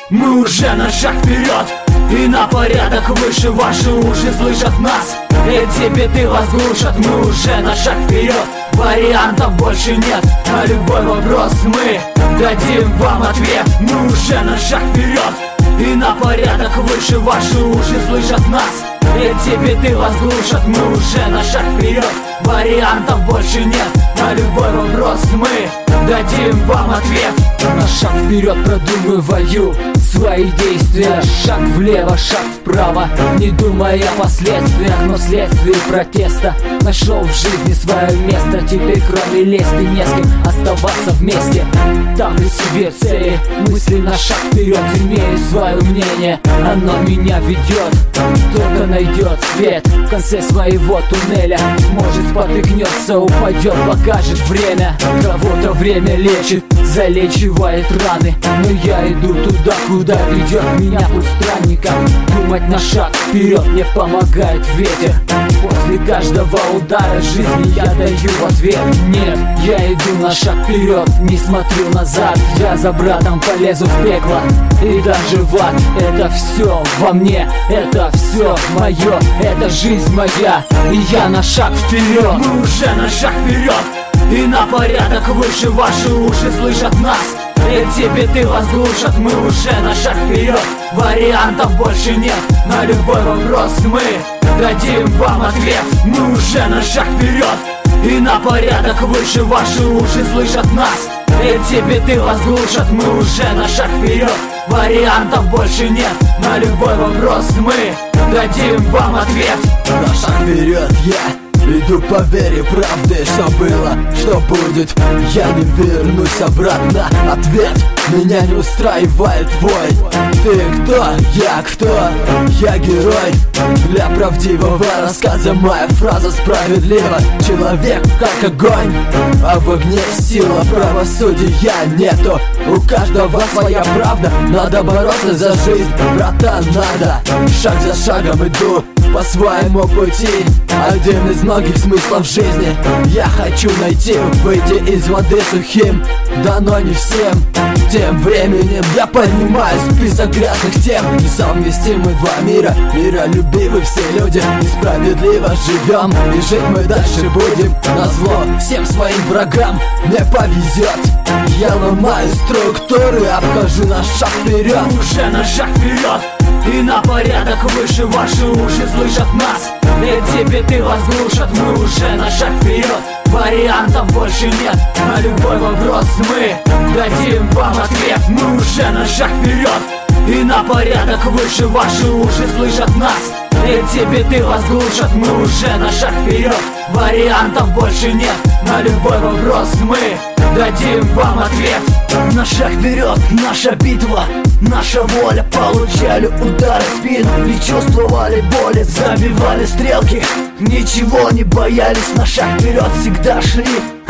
Мы уже на шаг вперед и на порядок выше. Ваши уши слышат нас, эти биты вас глушат. Мы уже на шаг вперед, вариантов больше нет. На любой вопрос мы дадим вам ответ. Мы уже на шаг вперед и на порядок выше. Ваши уши слышат нас, эти биты вас глушат. Мы уже на шаг вперед, вариантов больше нет. На любой вопрос мы дадим вам ответ. На шаг вперед продумываю свои действия. Шаг влево, шаг вправо, не думая о последствиях. Но вследствие протеста нашел в жизни свое место. Теперь кроме лести не с кем оставаться вместе. Ставлю себе цели, мысли на шаг вперед. Имею свое мнение, оно меня ведет. Кто-то найдет свет в конце своего туннеля. Может спотыкнется, упадет, покажет время. Кого-то время лечит, залечивает раны. Но я иду туда, куда ведет меня путь странника. Думать на шаг вперед мне помогает ветер. После каждого удара жизни я даю ответ. Нет, я иду на шаг вперед, не смотрю назад. Я за братом полезу в пекло и даже в ад. Это все во мне, это все мое, это жизнь моя, и я на шаг вперед. Мы уже на шаг вперед и на порядок выше. Ваши уши слышат нас, эти биты вас глушат. Мы уже на шаг вперед, вариантов больше нет. На любой вопрос мы дадим вам ответ. Мы уже на шаг вперед и на порядок выше. Ваши уши слышат нас, эти биты вас глушат. Мы уже на шаг вперед, вариантов больше нет. На любой вопрос мы дадим вам ответ. На шаг вперед я иду по вере правды. Что было, что будет, я не вернусь обратно. Ответ меня не устраивает твой. Ты кто? Я кто? Я герой. Для правдивого рассказа моя фраза справедлива. Человек как огонь, а в огне сила. Правосудия нету, у каждого своя правда. Надо бороться за жизнь, братан, надо. Шаг за шагом иду по своему пути. Один из многих смыслов жизни я хочу найти. Выйти из воды сухим, да но не всем. Тем временем я понимаю список грязных тем. Несовместимы два мира, миролюбивы все люди. Несправедливо живем, и жить мы дальше будем. Назло всем своим врагам мне повезет. Я ломаю структуры, обхожу на шаг вперед. Мы уже на шаг вперед и на порядок выше. Ваши уши слышат нас, эти биты вас глушат. Мы уже на шаг вперед, вариантов больше нет. На любой вопрос мы дадим вам ответ. Мы уже на шаг вперед и на порядок выше. Ваши уши слышат нас, эти биты вас глушат. Мы уже на шаг вперед, вариантов больше нет. На любой вопрос мы дадим вам ответ. На шаг вперед, наша битва, наша воля. Получали удары в спину и чувствовали боли. Забивали стрелки, ничего не боялись. На шаг вперед всегда шли,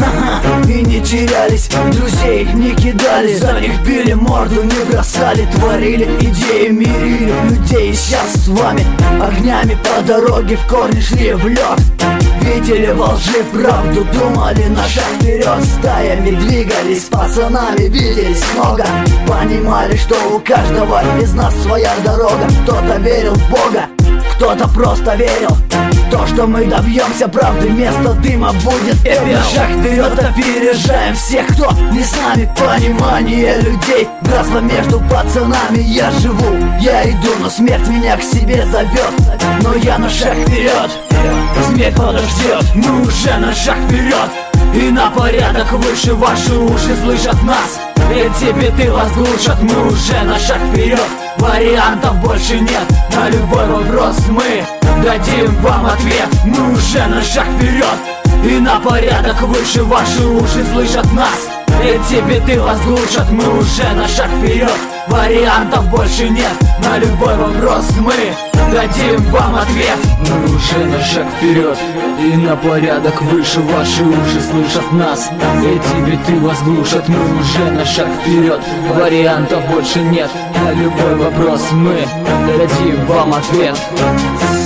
и не терялись. Друзей не кидали, за них били морду, не бросали. Творили идеи, мирили людей. И сейчас с вами огнями по дороге в корне шли в лед. Видели во лжи правду, думали на шаг вперед. Стаями двигались, с пацанами виделись много. Понимали, что у каждого из нас своя дорога. Кто-то верил в Бога, кто-то просто верил то, что мы добьемся правды, вместо дыма будет пепел. Шаг вперед, опережаем всех, кто не с нами. Понимание людей, братство между пацанами. Я живу, я иду, но смерть меня к себе зовет. Но я на шаг вперед, смерть подождет. Мы уже на шаг вперед и на порядок выше. Ваши уши слышат нас, эти биты вас глушат. Мы уже на шаг вперед, вариантов больше нет. На любой вопрос мы дадим вам ответ. Мы уже на шаг вперед и на порядок выше. Ваши уши слышат нас, эти биты вас глушат. Мы уже на шаг вперед, вариантов больше нет. На любой вопрос мы дадим вам ответ. Мы уже на шаг вперед и на порядок выше. Ваши уши слышат нас, эти биты вас глушат. Мы уже на шаг вперед, вариантов больше нет. На любой вопрос мы дадим вам ответ.